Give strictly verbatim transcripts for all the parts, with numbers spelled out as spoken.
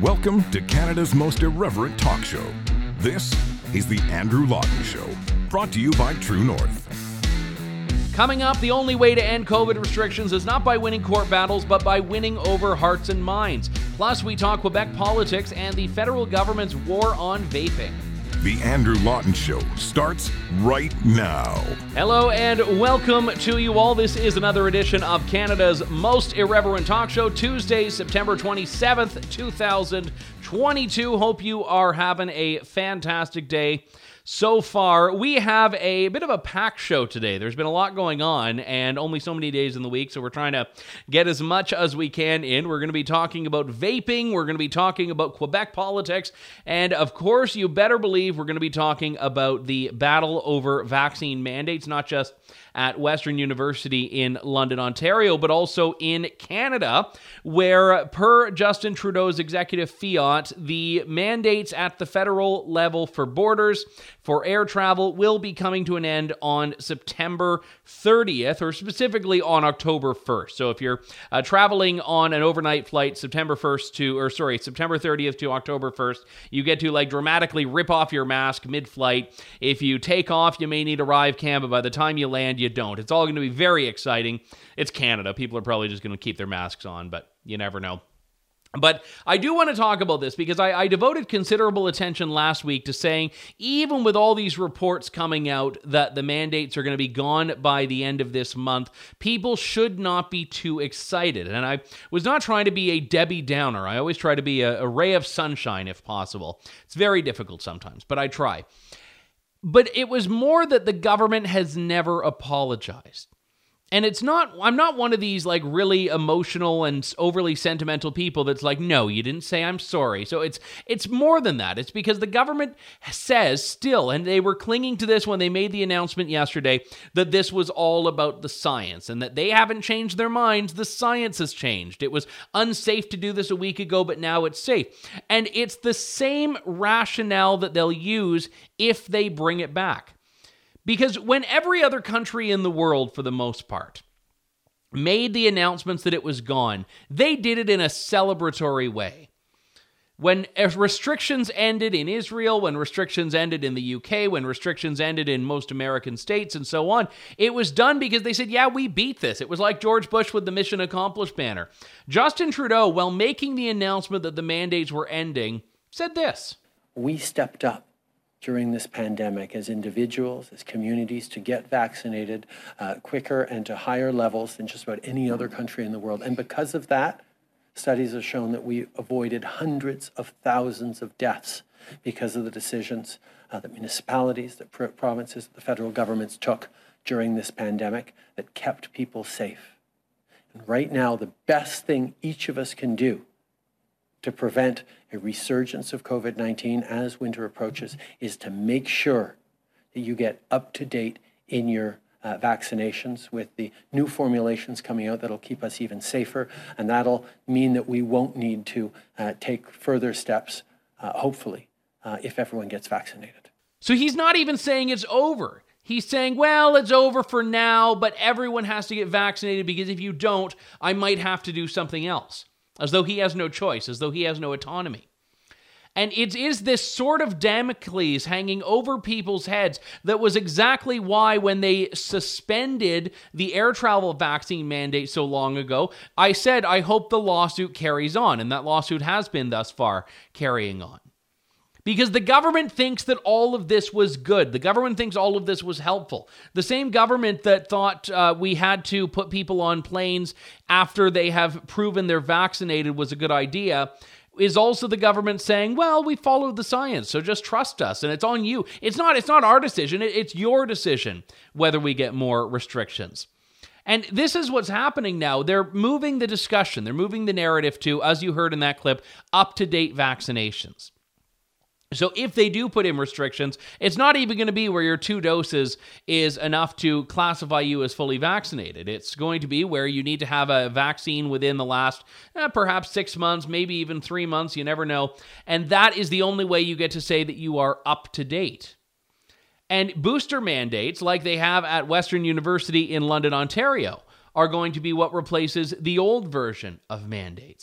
Welcome to Canada's most irreverent talk show. This is The Andrew Lawton Show, brought to you by True North. Coming up, the only way to end COVID restrictions is not by winning court battles, but by winning over hearts and minds. Plus, we talk Quebec politics and the federal government's war on vaping. The Andrew Lawton Show starts right now. Hello and welcome to you all. This is another edition of Canada's most irreverent talk show, Tuesday, September twenty-seventh, two thousand twenty-two. Hope you are having a fantastic day so far. We have a bit of a packed show today. There's been a lot going on and only so many days in the week, so we're trying to get as much as we can in. We're going to be talking about vaping. We're going to be talking about Quebec politics. And of course, you better believe we're going to be talking about the battle over vaccine mandates, not just at Western University in London, Ontario, but also in Canada, where per Justin Trudeau's executive fiat, the mandates at the federal level for borders, for air travel, will be coming to an end on September thirtieth, or specifically on October first. So if you're uh, traveling on an overnight flight, September first to, or sorry, September thirtieth to October first, you get to like dramatically rip off your mask mid-flight. If you take off, you may need a arrive cam, but by the time you land, you don't. It's all going to be very exciting. It's Canada. People are probably just going to keep their masks on, but you never know. But I do want to talk about this because I, I devoted considerable attention last week to saying, even with all these reports coming out that the mandates are going to be gone by the end of this month, people should not be too excited. And I was not trying to be a Debbie Downer. I always try to be a, a ray of sunshine if possible. It's very difficult sometimes, but I try. But it was more that the government has never apologized. And it's not, I'm not one of these like really emotional and overly sentimental people that's like, no, you didn't say I'm sorry. So it's it's more than that. It's because the government says still, and they were clinging to this when they made the announcement yesterday, that this was all about the science and that they haven't changed their minds. The science has changed. It was unsafe to do this a week ago, but now it's safe. And it's the same rationale that they'll use if they bring it back. Because when every other country in the world, for the most part, made the announcements that it was gone, they did it in a celebratory way. When restrictions ended in Israel, when restrictions ended in the U K, when restrictions ended in most American states and so on, it was done because they said, yeah, we beat this. It was like George Bush with the Mission Accomplished banner. Justin Trudeau, while making the announcement that the mandates were ending, said this. We stepped up during this pandemic as individuals, as communities, to get vaccinated uh, quicker and to higher levels than just about any other country in the world. And because of that, studies have shown that we avoided hundreds of thousands of deaths because of the decisions uh, that municipalities, that pr- provinces, the federal governments took during this pandemic that kept people safe. And right now, the best thing each of us can do to prevent a resurgence of COVID nineteen as winter approaches is to make sure that you get up to date in your uh, vaccinations with the new formulations coming out that'll keep us even safer, and that'll mean that we won't need to uh, take further steps, uh, hopefully, uh, if everyone gets vaccinated. So he's not even saying it's over. He's saying, well, it's over for now, but everyone has to get vaccinated because if you don't, I might have to do something else. As though he has no choice, as though he has no autonomy. And it is this sort of Damocles hanging over people's heads that was exactly why when they suspended the air travel vaccine mandate so long ago, I said, I hope the lawsuit carries on. And that lawsuit has been thus far carrying on. Because the government thinks that all of this was good. The government thinks all of this was helpful. The same government that thought uh, we had to put people on planes after they have proven they're vaccinated was a good idea is also the government saying, well, we followed the science, so just trust us, and it's on you. It's not, it's not our decision, it, it's your decision whether we get more restrictions. And this is what's happening now. They're moving the discussion, they're moving the narrative to, as you heard in that clip, up-to-date vaccinations. So if they do put in restrictions, it's not even going to be where your two doses is enough to classify you as fully vaccinated. It's going to be where you need to have a vaccine within the last eh, perhaps six months, maybe even three months, you never know. And that is the only way you get to say that you are up to date. And booster mandates, like they have at Western University in London, Ontario, are going to be what replaces the old version of mandates.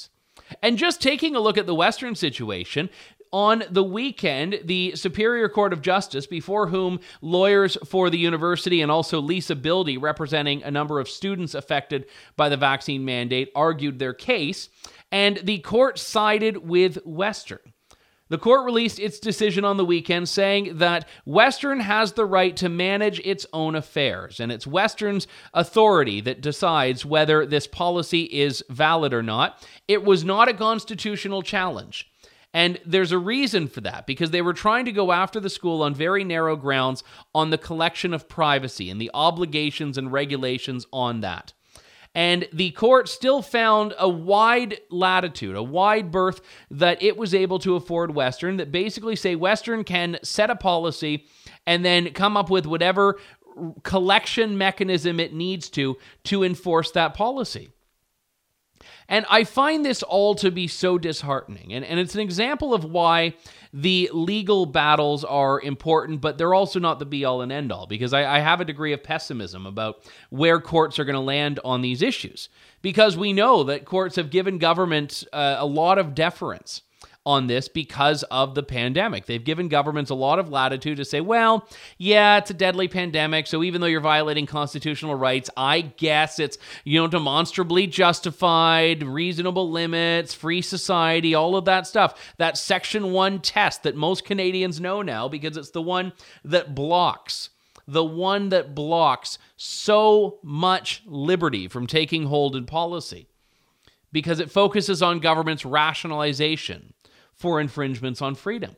And just taking a look at the Western situation, on the weekend, the Superior Court of Justice, before whom lawyers for the university and also Lisa Bildy, representing a number of students affected by the vaccine mandate, argued their case, and the court sided with Western. The court released its decision on the weekend saying that Western has the right to manage its own affairs, and it's Western's authority that decides whether this policy is valid or not. It was not a constitutional challenge. And there's a reason for that, because they were trying to go after the school on very narrow grounds on the collection of privacy and the obligations and regulations on that. And the court still found a wide latitude, a wide berth that it was able to afford Western, that basically say Western can set a policy and then come up with whatever collection mechanism it needs to to enforce that policy. And I find this all to be so disheartening. And, and it's an example of why the legal battles are important, but they're also not the be-all and end-all, because I, I have a degree of pessimism about where courts are going to land on these issues. Because we know that courts have given government uh, a lot of deference on this because of the pandemic. They've given governments a lot of latitude to say, well, yeah, it's a deadly pandemic, so even though you're violating constitutional rights, I guess it's, you know, demonstrably justified, reasonable limits, free society, all of that stuff. That Section one test that most Canadians know now, because it's the one that blocks, the one that blocks so much liberty from taking hold in policy, because it focuses on government's rationalization for infringements on freedom.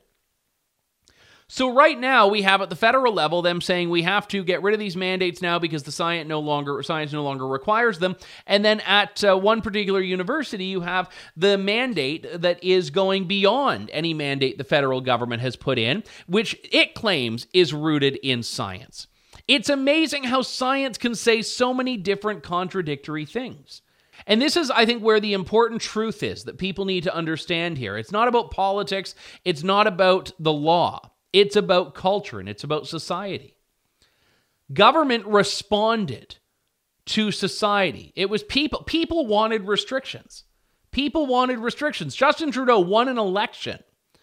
So right now we have at the federal level them saying we have to get rid of these mandates now because the science no longer science no longer requires them. And then at uh, one particular university you have the mandate that is going beyond any mandate the federal government has put in, which it claims is rooted in science. It's amazing how science can say so many different contradictory things. And this is, I think, where the important truth is that people need to understand here. It's not about politics. It's not about the law. It's about culture and it's about society. Government responded to society. It was people. People wanted restrictions. People wanted restrictions. Justin Trudeau won an election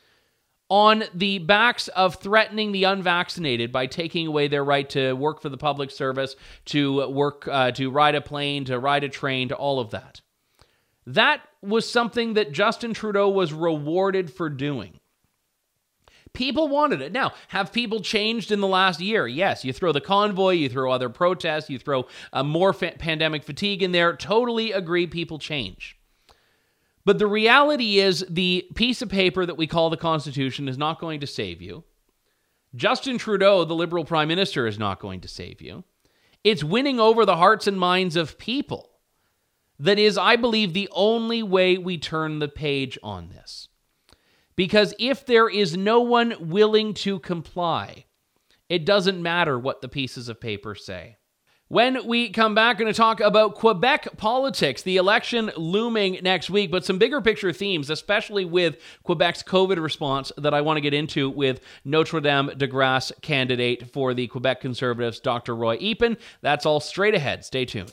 on the backs of threatening the unvaccinated by taking away their right to work for the public service, to work, uh, to ride a plane, to ride a train, to all of that. That was something that Justin Trudeau was rewarded for doing. People wanted it. Now, have people changed in the last year? Yes. You throw the convoy, you throw other protests, you throw uh, more fa- pandemic fatigue in there. Totally agree, people change. But the reality is the piece of paper that we call the Constitution is not going to save you. Justin Trudeau, the Liberal Prime Minister, is not going to save you. It's winning over the hearts and minds of people that is, I believe, the only way we turn the page on this. Because if there is no one willing to comply, it doesn't matter what the pieces of paper say. When we come back, we're going to talk about Quebec politics, the election looming next week, but some bigger picture themes, especially with Quebec's COVID response that I want to get into with Notre-Dame-de-Grâce candidate for the Quebec Conservatives, Doctor Roy Epen. That's all straight ahead. Stay tuned.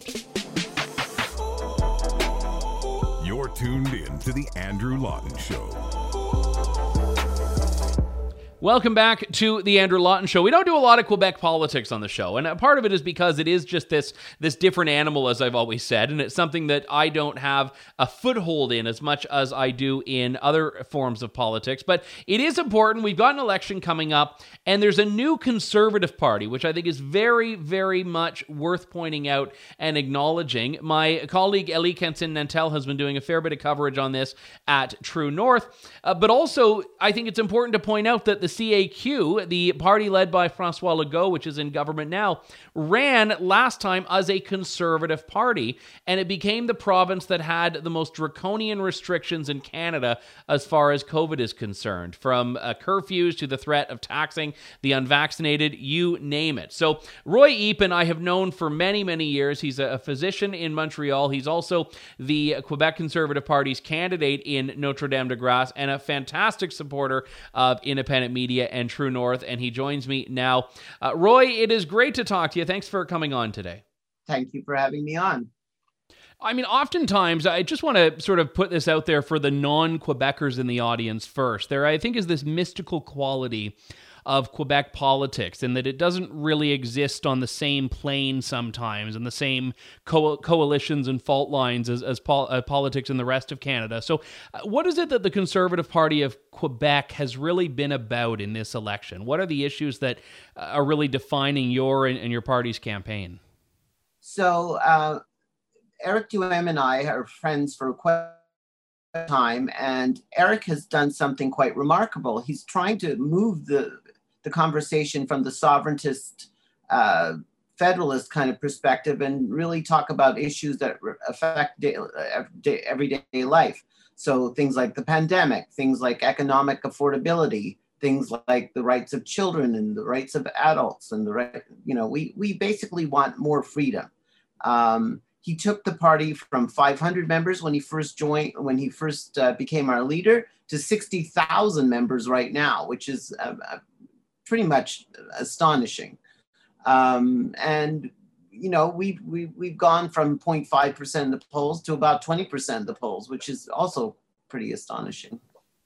You're tuned in to The Andrew Lawton Show. Welcome back to the Andrew Lawton Show. We don't do a lot of Quebec politics on the show, and a part of it is because it is just this, this different animal, as I've always said, and it's something that I don't have a foothold in as much as I do in other forms of politics. But it is important. We've got an election coming up, and there's a new Conservative Party, which I think is very, very much worth pointing out and acknowledging. My colleague Elie Kenson-Nantel has been doing a fair bit of coverage on this at True North, uh, but also I think it's important to point out that the C A Q, the party led by François Legault, which is in government now, ran last time as a Conservative party, and it became the province that had the most draconian restrictions in Canada as far as COVID is concerned, from uh, curfews to the threat of taxing the unvaccinated, you name it. So Roy Epen, I have known for many, many years. He's a physician in Montreal. He's also the Quebec Conservative Party's candidate in Notre-Dame-de-Grâce and a fantastic supporter of independent media and True North, and he joins me now. Uh, Roy, it is great to talk to you. Thanks for coming on today. Thank you for having me on. I mean, oftentimes, I just want to sort of put this out there for the non-Quebecers in the audience first. There, I think, is this mystical quality of Quebec politics, and that it doesn't really exist on the same plane sometimes, and the same co- coalitions and fault lines as, as pol- uh, politics in the rest of Canada. So uh, what is it that the Conservative Party of Quebec has really been about in this election? What are the issues that uh, are really defining your and, and your party's campaign? So, uh, Eric Duhem and I are friends for quite a time, and Eric has done something quite remarkable. He's trying to move the, the conversation from the sovereigntist, uh, federalist kind of perspective and really talk about issues that affect day, day, everyday life. So things like the pandemic, things like economic affordability, things like the rights of children and the rights of adults, and the right, you know, we, we basically want more freedom. Um, He took the party from five hundred members when he first joined, when he first uh, became our leader, to sixty thousand members right now, which is uh, uh, pretty much astonishing. Um, and, you know, we've, we've, we've gone from zero point five percent of the polls to about twenty percent of the polls, which is also pretty astonishing.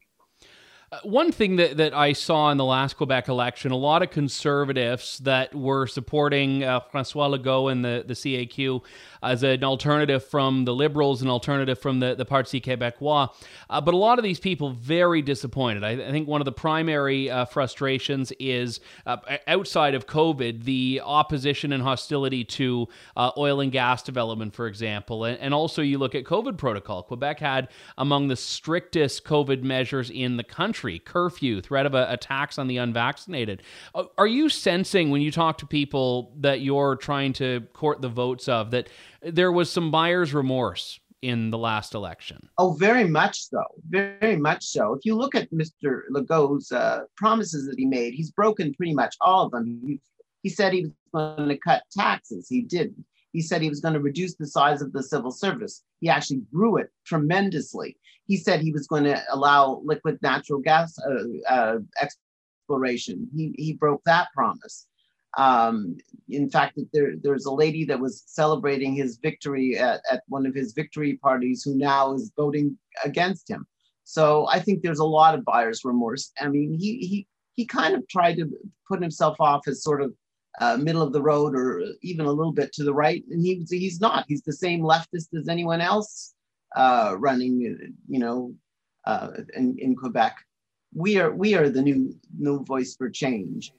Uh, one thing that, that I saw in the last Quebec election, a lot of Conservatives that were supporting uh, François Legault and the, the C A Q as an alternative from the Liberals, an alternative from the, the Parti Québécois. Uh, but a lot of these people very disappointed. I, I think one of the primary uh, frustrations is, uh, outside of COVID, the opposition and hostility to uh, oil and gas development, for example. And, and also you look at COVID protocol. Quebec had among the strictest COVID measures in the country. Curfew, threat of a, a tax on the unvaccinated. Uh, are you sensing when you talk to people that you're trying to court the votes of that there was some buyer's remorse in the last election? Oh, very much so. Very much so. If you look at Mister Legault's uh, promises that he made, he's broken pretty much all of them. He, he said he was going to cut taxes. He didn't. He said he was going to reduce the size of the civil service. He actually grew it tremendously. He said he was going to allow liquid natural gas uh, uh, exploration. He, he broke that promise. Um, in fact, there, there's a lady that was celebrating his victory at, at one of his victory parties who now is voting against him. So I think there's a lot of buyer's remorse. I mean, he he he kind of tried to put himself off as sort of uh, middle of the road or even a little bit to the right, and he he's not. He's the same leftist as anyone else uh, running, you know, uh, in, in Quebec. We are we are the new new voice for change.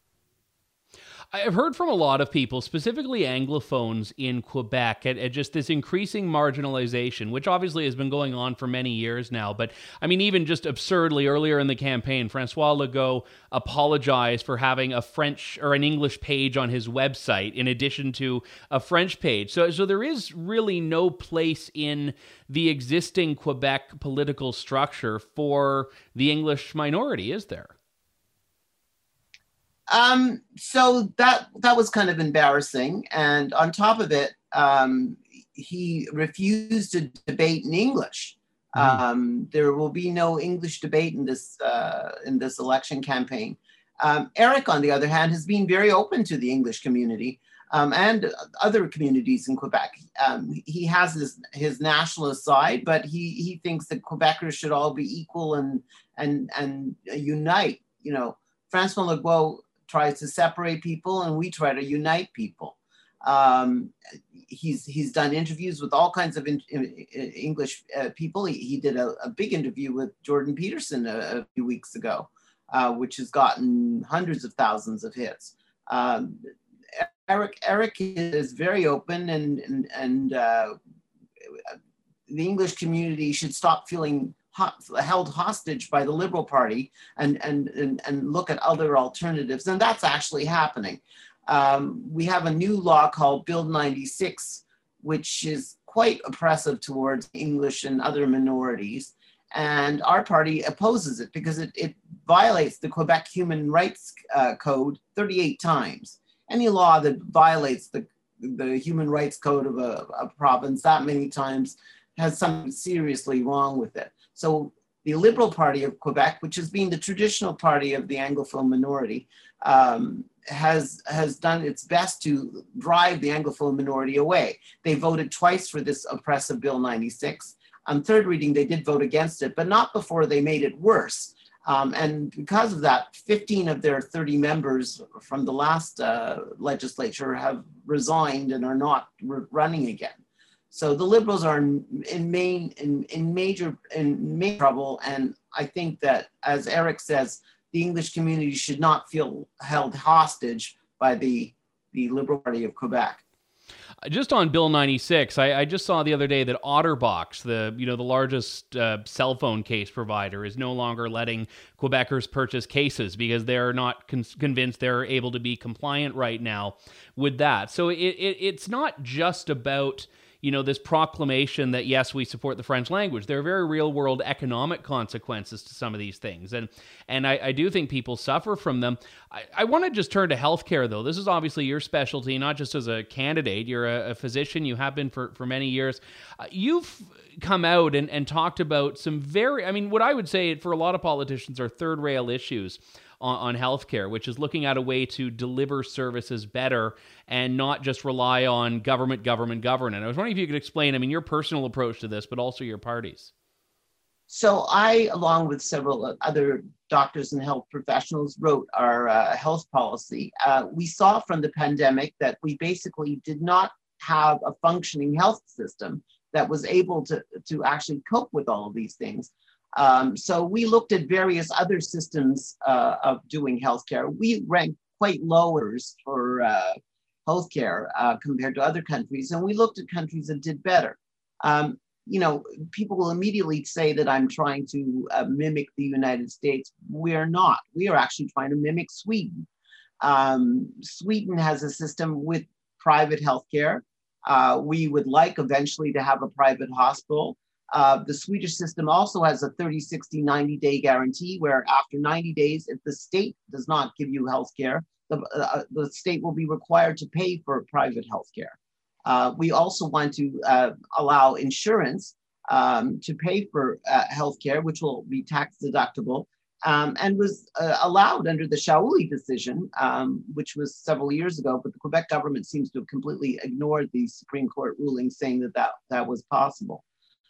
I've heard from a lot of people, specifically Anglophones in Quebec, at, at just this increasing marginalization, which obviously has been going on for many years now. But I mean, even just absurdly, earlier in the campaign, François Legault apologized for having a French or an English page on his website in addition to a French page. So, so there is really no place in the existing Quebec political structure for the English minority, is there? Um, so that that was kind of embarrassing. And on top of it, um, he refused to debate in English. Mm-hmm. Um, there will be no English debate in this uh, in this election campaign. Um, Eric, on the other hand, has been very open to the English community um, and other communities in Quebec. Um, he has his, his nationalist side, but he he thinks that Quebecers should all be equal and and and unite. You know, François Legault tries to separate people, and we try to unite people. Um, he's he's done interviews with all kinds of in, in, in English uh, people. He, he did a, a big interview with Jordan Peterson a, a few weeks ago, uh, which has gotten hundreds of thousands of hits. Um, Eric Eric is very open, and and, and uh, the English community should stop feeling held hostage by the Liberal Party and, and, and, and look at other alternatives. And that's actually happening. Um, we have a new law called Bill ninety-six, which is quite oppressive towards English and other minorities. And our party opposes it because it, it violates the Quebec Human Rights uh, Code thirty-eight times. Any law that violates the, the Human Rights Code of a, a province that many times has something seriously wrong with it. So the Liberal Party of Quebec, which has been the traditional party of the Anglophone minority, um, has has done its best to drive the Anglophone minority away. They voted twice for this oppressive Bill ninety-six. On third reading, they did vote against it, but not before they made it worse. Um, and because of that, fifteen of their thirty members from the last uh, legislature have resigned and are not r- running again. So the Liberals are in, in main in, in major in major trouble, and I think that, as Eric says, the English community should not feel held hostage by the the Liberal Party of Quebec. Just on Bill ninety-six, I, I just saw the other day that OtterBox, the you know the largest uh, cell phone case provider, is no longer letting Quebecers purchase cases because they're not con- convinced they're able to be compliant right now with that. So it, it it's not just about you know, this proclamation that, yes, we support the French language. There are very real-world economic consequences to some of these things, and and I, I do think people suffer from them. I, I want to just turn to healthcare, though. This is obviously your specialty, not just as a candidate. You're a, a physician. You have been for, for many years. Uh, you've come out and, and talked about some very, I mean, what I would say for a lot of politicians are third-rail issues on, on healthcare, which is looking at a way to deliver services better and not just rely on government, government, government. I was wondering if you could explain, I mean, your personal approach to this, but also your party's. So I, along with several other doctors and health professionals, wrote our uh, health policy. Uh, we saw from the pandemic that we basically did not have a functioning health system that was able to, to actually cope with all of these things. Um, so we looked at various other systems uh, of doing healthcare. We ranked quite lowers for uh, healthcare uh, compared to other countries, and we looked at countries that did better. Um, you know, people will immediately say that I'm trying to uh, mimic the United States. We are not. We are actually trying to mimic Sweden. Um, Sweden has a system with private healthcare. Uh, we would like eventually to have a private hospital. Uh, the Swedish system also has a thirty, sixty, ninety day guarantee where after ninety days, if the state does not give you health care, the, uh, the state will be required to pay for private health care. Uh, we also want to uh, allow insurance um, to pay for uh, health care, which will be tax deductible, um, and was uh, allowed under the Shaoli decision, um, which was several years ago, but the Quebec government seems to have completely ignored the Supreme Court ruling saying that that, that was possible.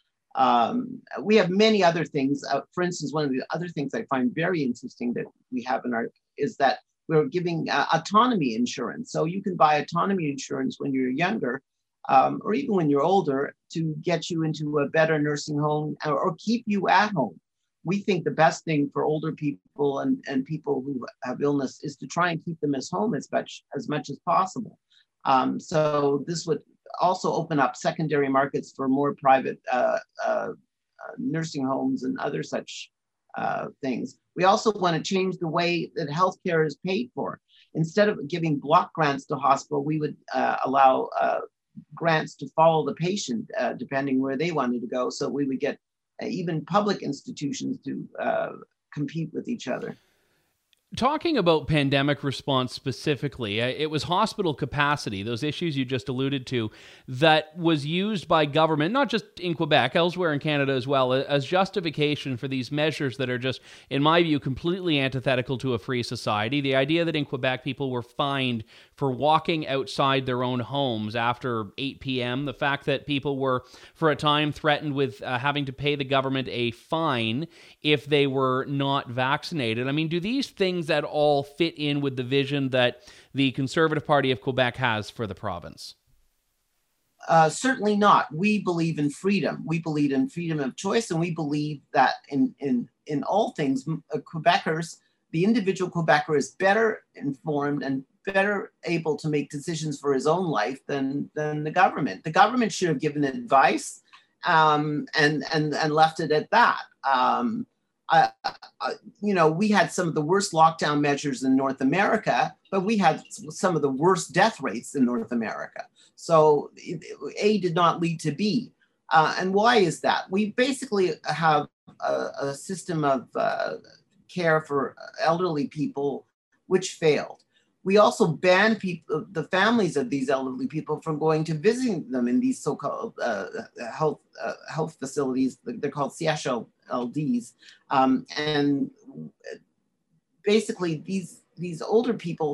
Um, we have many other things. Uh, for instance, one of the other things I find very interesting that we have in our is that we're giving uh, autonomy insurance. So you can buy autonomy insurance when you're younger, um, or even when you're older, to get you into a better nursing home or, or keep you at home. We think the best thing for older people and, and people who have illness is to try and keep them as home as much as much as possible. Um, so this would also open up secondary markets for more private uh, uh, uh, nursing homes and other such uh, things. We also want to change the way that healthcare is paid for. Instead of giving block grants to hospital, we would uh, allow uh, grants to follow the patient, uh, depending where they wanted to go. So we would get uh, even public institutions to uh, compete with each other. Talking about pandemic response specifically, it was hospital capacity, those issues you just alluded to, that was used by government, not just in Quebec, elsewhere in Canada as well, as justification for these measures that are just, in my view, completely antithetical to a free society. The idea that in Quebec people were fined for walking outside their own homes after eight p.m., the fact that people were, for a time, threatened with uh, having to pay the government a fine if they were not vaccinated. I mean, do these things at all fit in with the vision that the Conservative Party of Quebec has for the province? Uh, certainly not. We believe in freedom. We believe in freedom of choice, and we believe that in in in all things, uh, Quebecers, the individual Quebecer is better informed and better able to make decisions for his own life than than the government. The government should have given advice um, and and and left it at that. Um, Uh, uh, you know, we had some of the worst lockdown measures in North America, but we had some of the worst death rates in North America. So A did not lead to B. Uh, and why is that? We basically have a, a system of uh, care for elderly people which failed. We also banned people, the families of these elderly people from going to visiting them in these so-called uh, health uh, health facilities. They're called C H L Ds. Um, and basically these, these older people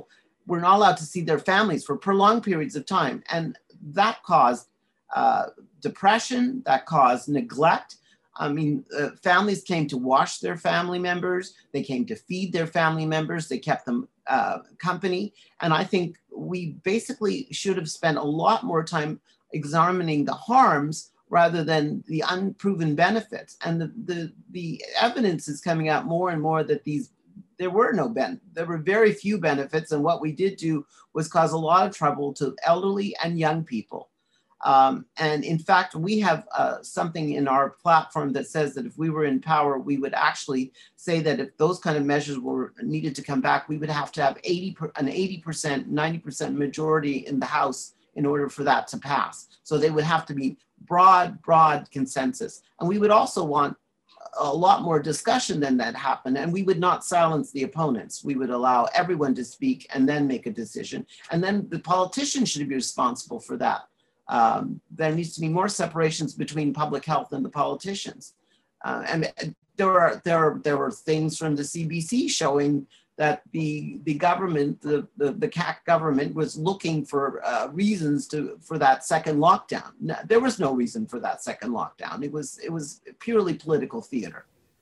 were not allowed to see their families for prolonged periods of time. And that caused uh, depression, that caused neglect. I mean, uh, families came to wash their family members. They came to feed their family members. They kept them uh, company. And I think we basically should have spent a lot more time examining the harms rather than the unproven benefits. And the, the, the evidence is coming out more and more that these, there were no ben, there were very few benefits. And what we did do was cause a lot of trouble to elderly and young people. Um, and in fact, we have uh, something in our platform that says that if we were in power, we would actually say that if those kind of measures were needed to come back, we would have to have eighty per, an eighty percent, ninety percent majority in the House in order for that to pass. So they would have to be broad, broad consensus. And we would also want a lot more discussion than that happened. And we would not silence the opponents. We would allow everyone to speak and then make a decision. And then the politicians should be responsible for that. Um, there needs to be more separations between public health and the politicians. Uh, and there are there there were things from the C B C showing that the the government, the the, the C A Q government, was looking for uh, reasons to for that second lockdown. No, there was no reason for that second lockdown. It was it was purely political theater.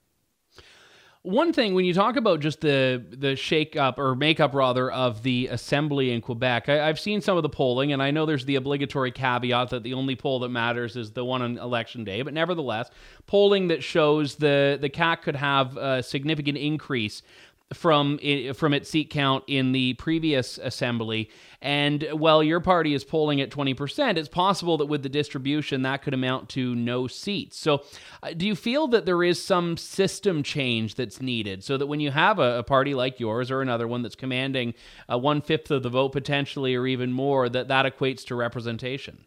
One thing, when you talk about just the the shake-up, or make-up rather, of the assembly in Quebec, I, I've seen some of the polling, and I know there's the obligatory caveat that the only poll that matters is the one on election day, but nevertheless, polling that shows the, the C A Q could have a significant increase from from its seat count in the previous assembly. And while your party is polling at twenty percent, it's possible that with the distribution, that could amount to no seats. So uh, do you feel that there is some system change that's needed so that when you have a, a party like yours or another one that's commanding uh, one-fifth of the vote potentially, or even more, that that equates to representation?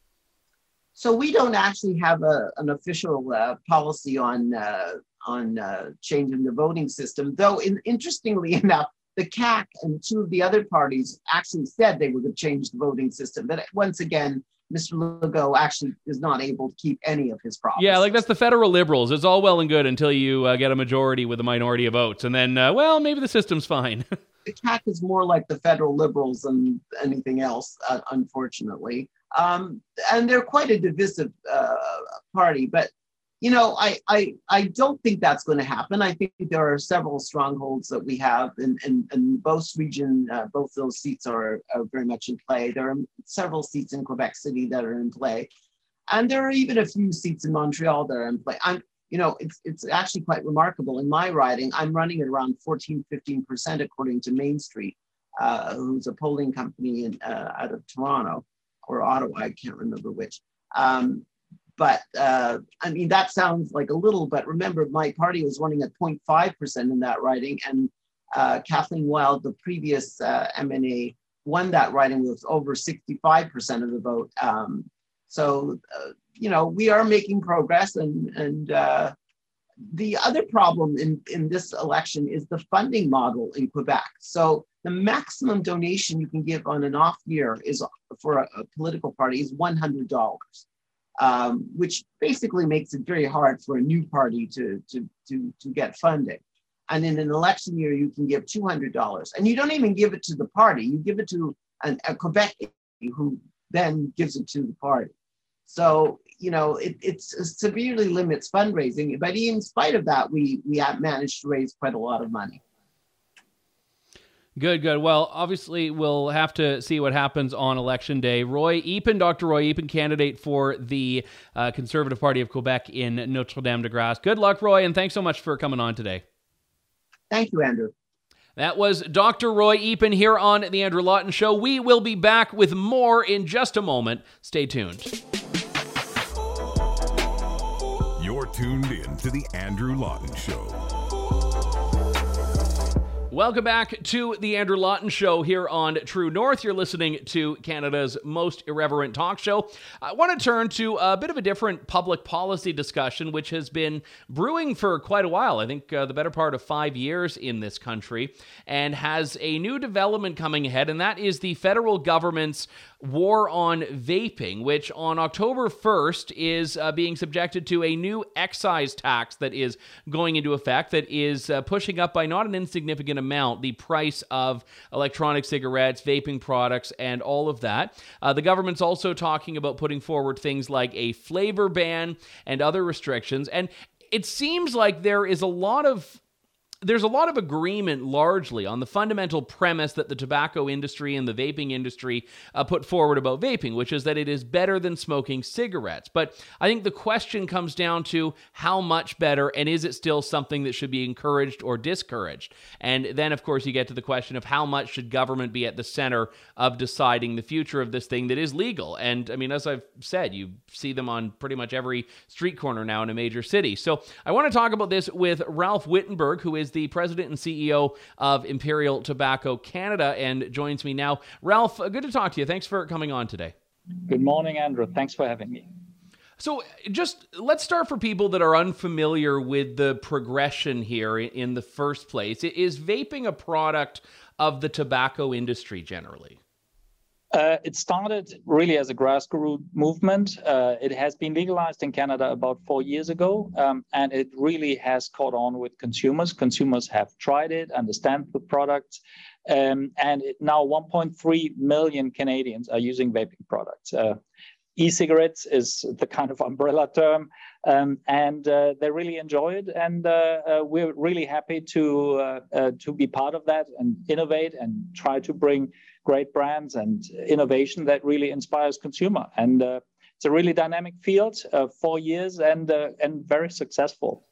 So we don't actually have a, an official uh, policy on uh, on uh, changing the voting system, though in, interestingly enough, the C A Q and two of the other parties actually said they were going to change the voting system. But once again, Mister Legault actually is not able to keep any of his promises. Yeah, like that's the federal Liberals. It's all well and good until you uh, get a majority with a minority of votes. And then, uh, well, maybe the system's fine. The C A Q is more like the federal Liberals than anything else, uh, unfortunately. Um, and they're quite a divisive uh, party. But you know, I, I I don't think that's going to happen. I think there are several strongholds that we have, and in, in, in both region, uh, both those seats are, are very much in play. There are several seats in Quebec City that are in play, and there are even a few seats in Montreal that are in play. I'm, you know, it's it's actually quite remarkable. In my riding, I'm running at around fourteen, fifteen percent according to Main Street, uh, who's a polling company in, uh, out of Toronto or Ottawa. I can't remember which. Um, But uh, I mean, that sounds like a little, but remember, my party was running at zero point five percent in that riding, and uh, Kathleen Wild, the previous uh, M N A, won that riding with over sixty-five percent of the vote. Um, so, uh, you know, we are making progress, and and uh, the other problem in, in this election is the funding model in Quebec. So the maximum donation you can give on an off year is for a, a political party is one hundred dollars. Um, which basically makes it very hard for a new party to, to, to, to get funding. And in an election year, you can give two hundred dollars. And you don't even give it to the party. You give it to an, a Quebec who then gives it to the party. So, you know, it, it severely limits fundraising. But in spite of that, we, we have managed to raise quite a lot of money. Good, good. Well, obviously, we'll have to see what happens on Election Day. Roy Eapen, Doctor Roy Eapen, candidate for the uh, Conservative Party of Quebec in Notre-Dame-de-Grâce. Good luck, Roy, and thanks so much for coming on today. Thank you, Andrew. That was Doctor Roy Eapen here on The Andrew Lawton Show. We will be back with more in just a moment. Stay tuned. You're tuned in to The Andrew Lawton Show. Welcome back to The Andrew Lawton Show here on True North. You're listening to Canada's most irreverent talk show. I want to turn to a bit of a different public policy discussion, which has been brewing for quite a while. I think uh, the better part of five years in this country, and has a new development coming ahead, and that is the federal government's war on vaping, which on October first is uh, being subjected to a new excise tax that is going into effect, that is uh, pushing up by not an insignificant amount the price of electronic cigarettes, vaping products, and all of that. Uh, the government's also talking about putting forward things like a flavor ban and other restrictions. And it seems like there is a lot of There's a lot of agreement largely on the fundamental premise that the tobacco industry and the vaping industry uh, put forward about vaping, which is that it is better than smoking cigarettes. But I think the question comes down to how much better, and is it still something that should be encouraged or discouraged? And then, of course, you get to the question of how much should government be at the center of deciding the future of this thing that is legal. And I mean, as I've said, you see them on pretty much every street corner now in a major city. So I want to talk about this with Ralph Wittenberg, who is the president and C E O of Imperial Tobacco Canada, and joins me now. Ralph, good to talk to you. Thanks for coming on today. Good morning, Andrew. Thanks for having me. So just let's start for people that are unfamiliar with the progression here in the first place. Is vaping a product of the tobacco industry generally? Uh, it started really as a grassroots movement. Uh, it has been legalized in Canada about four years ago, um, and it really has caught on with consumers. Consumers have tried it, understand the product, um, and it, now one point three million Canadians are using vaping products. Uh, E-cigarettes is the kind of umbrella term, um, and uh, they really enjoy it. And uh, uh, we're really happy to uh, uh, to be part of that and innovate and try to bring great brands and innovation that really inspires consumer. And uh, it's a really dynamic field, uh, four years and uh, and very successful.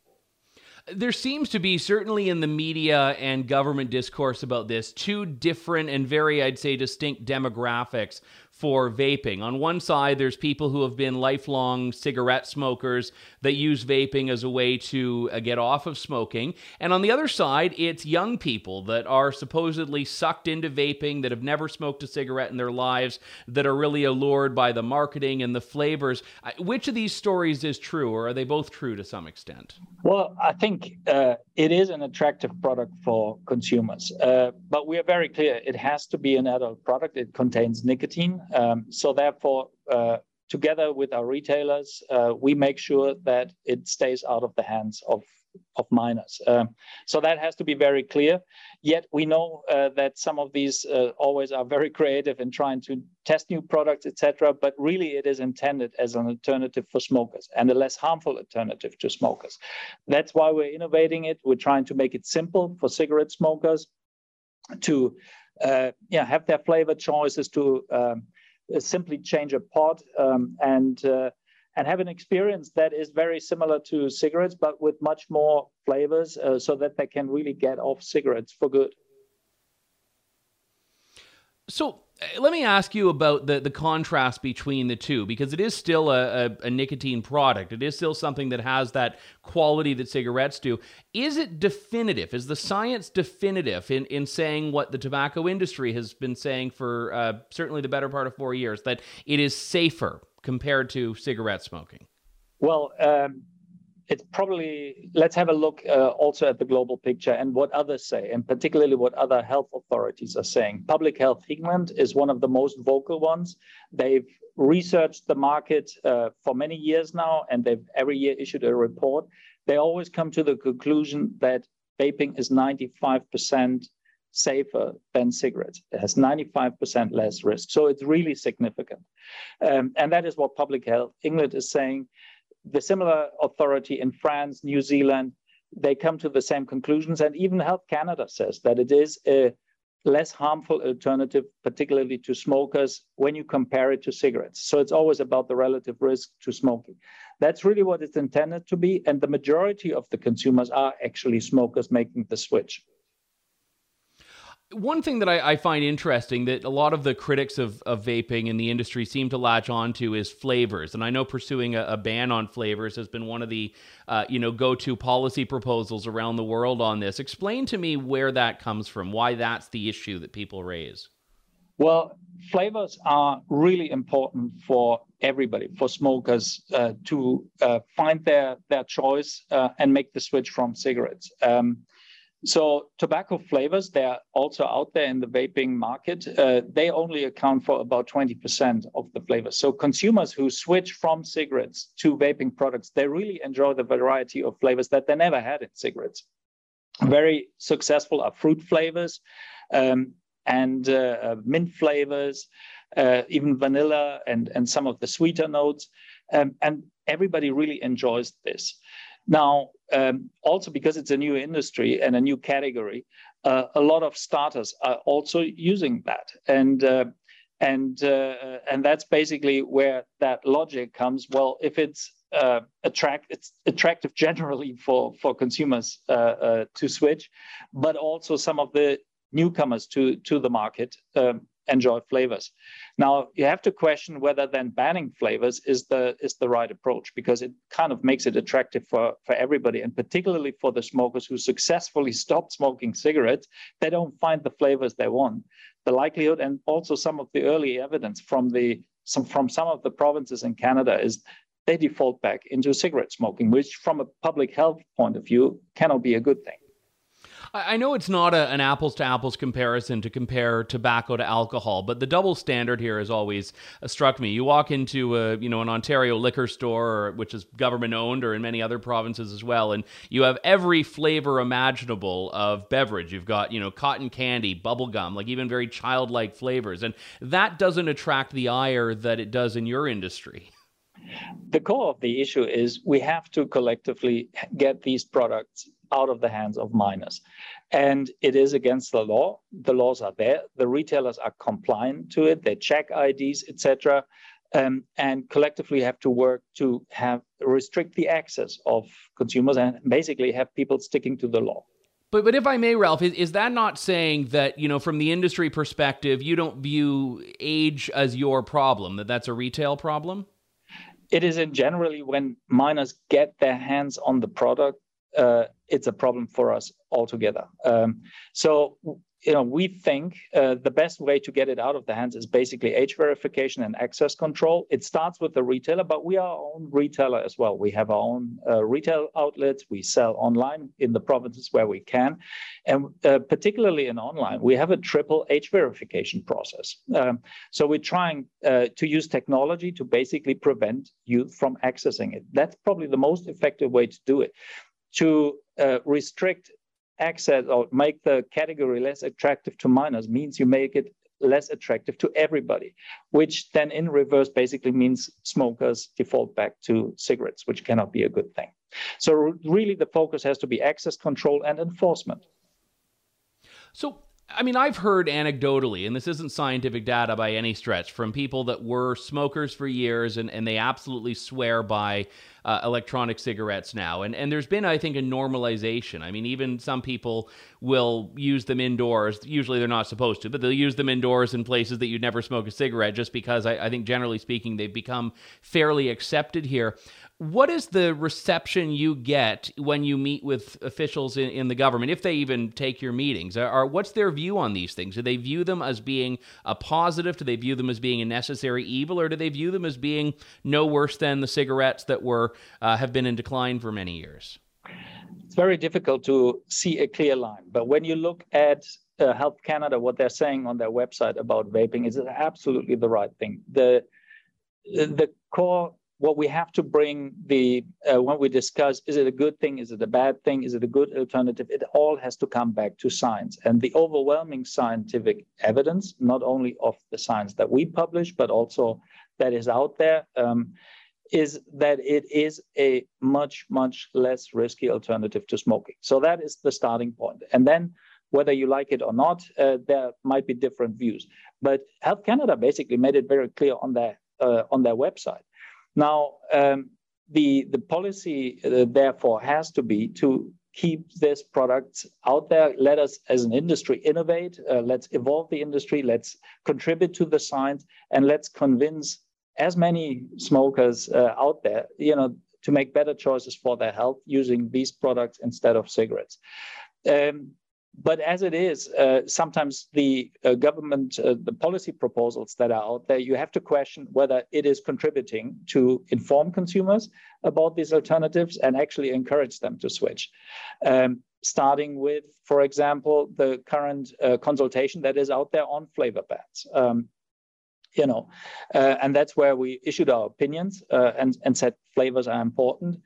There seems to be, certainly in the media and government discourse about this, two different and very, I'd say, distinct demographics for vaping. On one side, there's people who have been lifelong cigarette smokers that use vaping as a way to uh, get off of smoking. And on the other side, it's young people that are supposedly sucked into vaping, that have never smoked a cigarette in their lives, that are really allured by the marketing and the flavors. Uh, which of these stories is true, or are they both true to some extent? Well, I think uh, it is an attractive product for consumers, uh, but we are very clear it has to be an adult product. It contains nicotine. Um, so therefore, uh, together with our retailers, uh, we make sure that it stays out of the hands of, of minors. Um, so that has to be very clear. Yet we know uh, that some of these uh, always are very creative in trying to test new products, et cetera. But really, it is intended as an alternative for smokers and a less harmful alternative to smokers. That's why we're innovating it. We're trying to make it simple for cigarette smokers to uh, yeah, have their flavor choices, to um, simply change a pod um, and uh, and have an experience that is very similar to cigarettes, but with much more flavors, uh, so that they can really get off cigarettes for good. So let me ask you about the, the contrast between the two, because it is still a, a, a nicotine product. It is still something that has that quality that cigarettes do. Is it definitive? Is the science definitive in, in saying what the tobacco industry has been saying for uh, certainly the better part of four years, that it is safer compared to cigarette smoking? Well, um, it's probably, let's have a look uh, also at the global picture and what others say, and particularly what other health authorities are saying. Public Health England is one of the most vocal ones. They've researched the market uh, for many years now, and they've every year issued a report. They always come to the conclusion that vaping is ninety-five percent safer than cigarettes. It has ninety-five percent less risk. So it's really significant. Um, and that is what Public Health England is saying. The similar authority in France, New Zealand, they come to the same conclusions. And even Health Canada says that it is a less harmful alternative, particularly to smokers, when you compare it to cigarettes. So it's always about the relative risk to smoking. That's really what it's intended to be. And the majority of the consumers are actually smokers making the switch. One thing that I, I find interesting that a lot of the critics of, of vaping in the industry seem to latch onto is flavors. And I know pursuing a, a ban on flavors has been one of the uh, you know, go-to policy proposals around the world on this. Explain to me where that comes from, why that's the issue that people raise. Well, flavors are really important for everybody, for smokers uh, to uh, find their, their choice uh, and make the switch from cigarettes. Um, So tobacco flavors, they're also out there in the vaping market. Uh, they only account for about twenty percent of the flavors. So consumers who switch from cigarettes to vaping products, they really enjoy the variety of flavors that they never had in cigarettes. Very successful are fruit flavors um, and uh, mint flavors, uh, even vanilla and, and some of the sweeter notes. Um, and everybody really enjoys this. Now, um, also because it's a new industry and a new category, uh, a lot of starters are also using that. And uh, and uh, and that's basically where that logic comes. Well, if it's uh, attract, it's attractive generally for for consumers uh, uh, to switch, but also some of the newcomers to to the market um, enjoy flavors. Now you have to question whether then banning flavors is the is the right approach, because it kind of makes it attractive for for everybody, and particularly for the smokers who successfully stopped smoking cigarettes. They don't find the flavors they want. The likelihood, and also some of the early evidence from the some from some of the provinces in Canada, is they default back into cigarette smoking, which from a public health point of view cannot be a good thing. I know it's not a, an apples-to-apples comparison to compare tobacco to alcohol, but the double standard here has always uh, struck me. You walk into a, you know, an Ontario liquor store, or, which is government-owned, or in many other provinces as well, and you have every flavor imaginable of beverage. You've got, you know, cotton candy, bubble gum, like even very childlike flavors, and that doesn't attract the ire that it does in your industry. The core of the issue is we have to collectively get these products out of the hands of minors. And it is against the law. The laws are there. The retailers are compliant to it. They check I Ds, et cetera. Um, and collectively have to work to have restrict the access of consumers and basically have people sticking to the law. But but if I may, Ralph, is, is that not saying that, you know, from the industry perspective, you don't view age as your problem, that that's a retail problem? It is in generally when minors get their hands on the product, uh, it's a problem for us altogether. Um, so, you know, we think uh, the best way to get it out of the hands is basically age verification and access control. It starts with the retailer, but we are our own retailer as well. We have our own uh, retail outlets. We sell online in the provinces where we can. And uh, particularly in online, we have a triple age verification process. Um, so we're trying uh, to use technology to basically prevent youth from accessing it. That's probably the most effective way to do it. To uh, restrict access or make the category less attractive to minors means you make it less attractive to everybody, which then in reverse basically means smokers default back to cigarettes, which cannot be a good thing. So really the focus has to be access control and enforcement. So, I mean, I've heard anecdotally, and this isn't scientific data by any stretch, from people that were smokers for years, and, and they absolutely swear by uh, electronic cigarettes now. And and there's been, I think, a normalization. I mean, even some people will use them indoors. Usually they're not supposed to, but they'll use them indoors in places that you'd never smoke a cigarette, just because I, I think, generally speaking, they've become fairly accepted here. What is the reception you get when you meet with officials in, in the government, if they even take your meetings? Are, are, what's their view on these things? Do they view them as being a positive? Do they view them as being a necessary evil? Or do they view them as being no worse than the cigarettes that were uh, have been in decline for many years? It's very difficult to see a clear line. But when you look at uh, Health Canada, what they're saying on their website about vaping is absolutely the right thing. The, the core... What we have to bring the, uh, when we discuss, is it a good thing? Is it a bad thing? Is it a good alternative? It all has to come back to science. And the overwhelming scientific evidence, not only of the science that we publish, but also that is out there, um, is that it is a much, much less risky alternative to smoking. So that is the starting point. And then whether you like it or not, uh, there might be different views. But Health Canada basically made it very clear on their, uh, on their website. Now, um, the, the policy, uh, therefore, has to be to keep this product out there. Let us, as an industry, innovate. Uh, let's evolve the industry. Let's contribute to the science. And let's convince as many smokers uh, out there, you know, to make better choices for their health using these products instead of cigarettes. Um, But as it is, uh, sometimes the uh, government, uh, the policy proposals that are out there, you have to question whether it is contributing to inform consumers about these alternatives and actually encourage them to switch. Um, starting with, for example, the current uh, consultation that is out there on flavor bans. Um, you know, uh, and that's where we issued our opinions uh, and, and said flavors are important.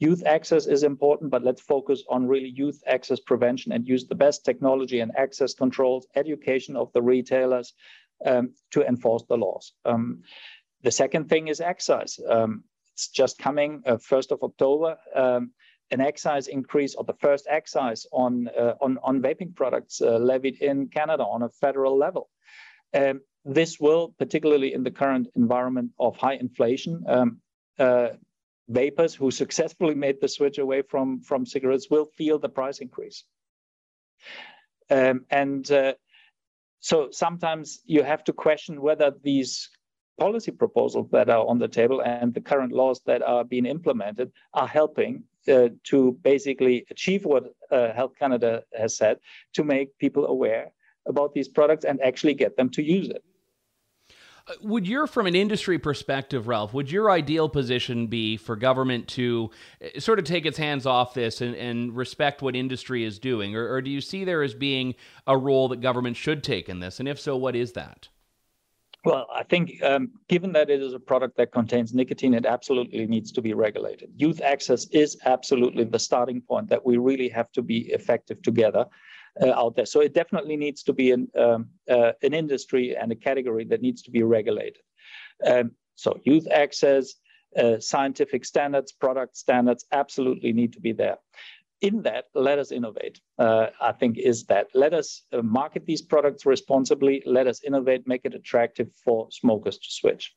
youth access is important, but let's focus on really youth access prevention and use the best technology and access controls, education of the retailers um, to enforce the laws. Um, the second thing is excise. Um, it's just coming uh, first of October. Um, an excise increase, or the first excise on uh, on, on vaping products uh, levied in Canada on a federal level. Um, this will, particularly in the current environment of high inflation, um, uh, vapers who successfully made the switch away from, from cigarettes will feel the price increase. Um, and uh, so sometimes you have to question whether these policy proposals that are on the table and the current laws that are being implemented are helping uh, to basically achieve what uh, Health Canada has said, to make people aware about these products and actually get them to use it. Would your, from an industry perspective, Ralph, would your ideal position be for government to sort of take its hands off this and, and respect what industry is doing? Or, or do you see there as being a role that government should take in this? And if so, what is that? Well, I think um, given that it is a product that contains nicotine, it absolutely needs to be regulated. Youth access is absolutely the starting point that we really have to be effective together uh, out there. So it definitely needs to be an, um, uh, an industry and a category that needs to be regulated. Um, so youth access, uh, scientific standards, product standards absolutely need to be there. In that, let us innovate, uh, I think, is that. Let us uh, market these products responsibly. Let us innovate, make it attractive for smokers to switch.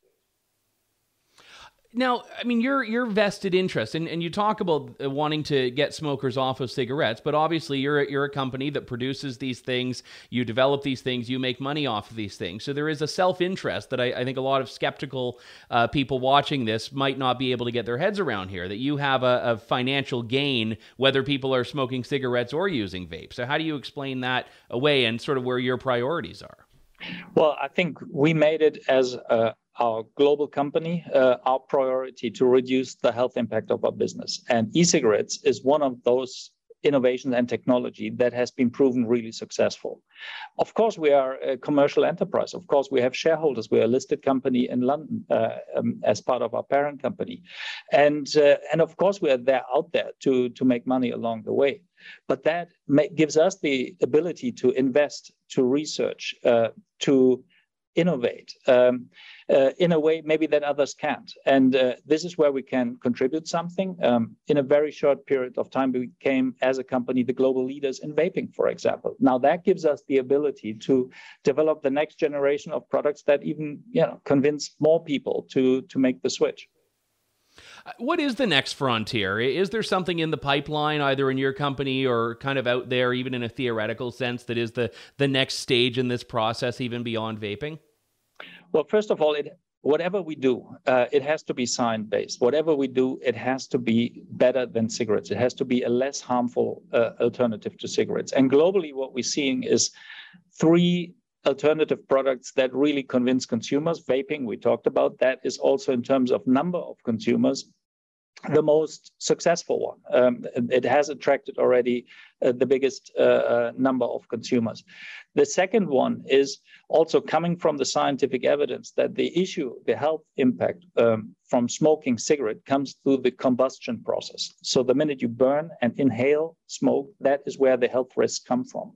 Now, I mean, your your vested interest, and, and you talk about wanting to get smokers off of cigarettes, but obviously you're a, you're a company that produces these things, you develop these things, you make money off of these things. So there is a self-interest that I, I think a lot of skeptical uh, people watching this might not be able to get their heads around here, that you have a, a financial gain whether people are smoking cigarettes or using vape. So how do you explain that away and sort of where your priorities are? Well, I think we made it as a our global company, uh, our priority to reduce the health impact of our business. And e-cigarettes is one of those innovations and technology that has been proven really successful. Of course, we are a commercial enterprise. Of course, we have shareholders. We're a listed company in London uh, um, as part of our parent company. And, uh, and of course, we are there out there to, to make money along the way. But that may, gives us the ability to invest, to research, uh, to innovate um, uh, in a way maybe that others can't. And uh, this is where we can contribute something. Um, in a very short period of time, we became, as a company, the global leaders in vaping, for example. Now that gives us the ability to develop the next generation of products that even, you know, convince more people to, to make the switch. What is the next frontier? Is there something in the pipeline, either in your company or kind of out there, even in a theoretical sense, that is the, the next stage in this process, even beyond vaping? Well, first of all, it, whatever we do, uh, it has to be science-based. Whatever we do, it has to be better than cigarettes. It has to be a less harmful uh, alternative to cigarettes. And globally, what we're seeing is three alternative products that really convince consumers. Vaping, we talked about, that is also in terms of number of consumers, the most successful one. Um, it has attracted already uh, the biggest uh, uh, number of consumers. The second one is also coming from the scientific evidence that the issue, the health impact um, from smoking cigarette comes through the combustion process. So the minute you burn and inhale smoke, that is where the health risks come from.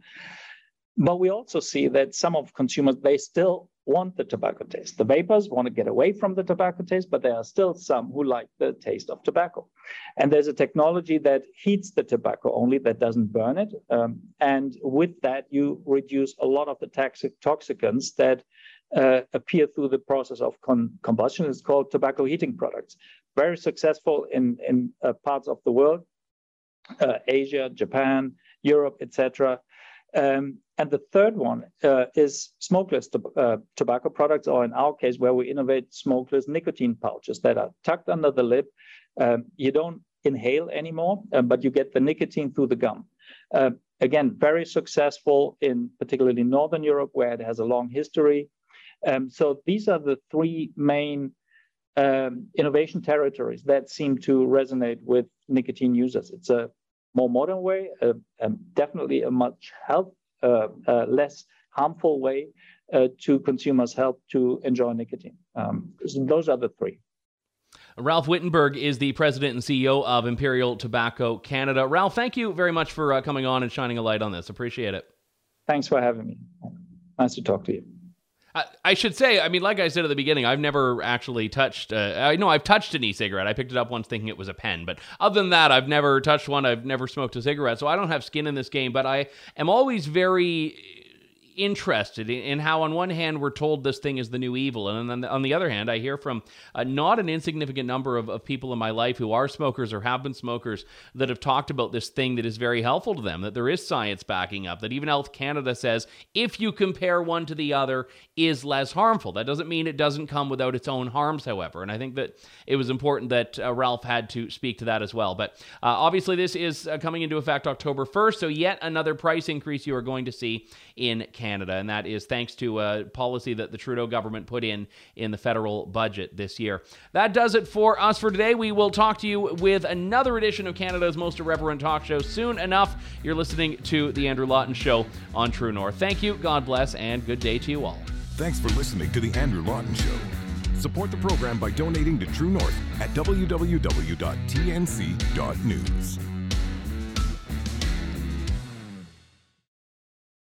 But we also see that some of consumers, they still want the tobacco taste. The vapors want to get away from the tobacco taste, but there are still some who like the taste of tobacco. And there's a technology that heats the tobacco only, that doesn't burn it. Um, and with that, you reduce a lot of the toxic toxicants that uh, appear through the process of con combustion. It's called tobacco heating products. Very successful in, in uh, parts of the world, uh, Asia, Japan, Europe, et cetera. Um, and the third one uh, is smokeless to, uh, tobacco products, or in our case, where we innovate smokeless nicotine pouches that are tucked under the lip. Um, you don't inhale anymore, uh, but you get the nicotine through the gum. Uh, again, very successful in particularly Northern Europe, where it has a long history. Um, so these are the three main um, innovation territories that seem to resonate with nicotine users. It's a more modern way, uh, um, definitely a much health, uh, uh, less harmful way uh, to consumers' health to enjoy nicotine. Um, so those are the three. Ralph Wittenberg is the president and C E O of Imperial Tobacco Canada. Ralph, thank you very much for uh, coming on and shining a light on this. Appreciate it. Thanks for having me. Nice to talk to you. I, I should say, I mean, like I said at the beginning, I've never actually touched, uh, I know I've touched an e-cigarette. I picked it up once thinking it was a pen, but other than that, I've never touched one. I've never smoked a cigarette, so I don't have skin in this game, but I am always very interested in how on one hand we're told this thing is the new evil, and then on the other hand I hear from uh, not an insignificant number of, of people in my life who are smokers or have been smokers that have talked about this thing that is very helpful to them, that there is science backing up, that even Health Canada says if you compare one to the other is less harmful. That doesn't mean it doesn't come without its own harms, however, and I think that it was important that uh, Ralph had to speak to that as well. But uh, obviously this is uh, coming into effect October first, so yet another price increase you are going to see in Canada. Canada, and that is thanks to a policy that the Trudeau government put in in the federal budget this year. That does it for us for today. We will talk to you with another edition of Canada's Most Irreverent Talk Show soon enough. You're listening to The Andrew Lawton Show on True North. Thank you, God bless, and good day to you all. Thanks for listening to The Andrew Lawton Show. Support the program by donating to True North at w w w dot t n c dot news.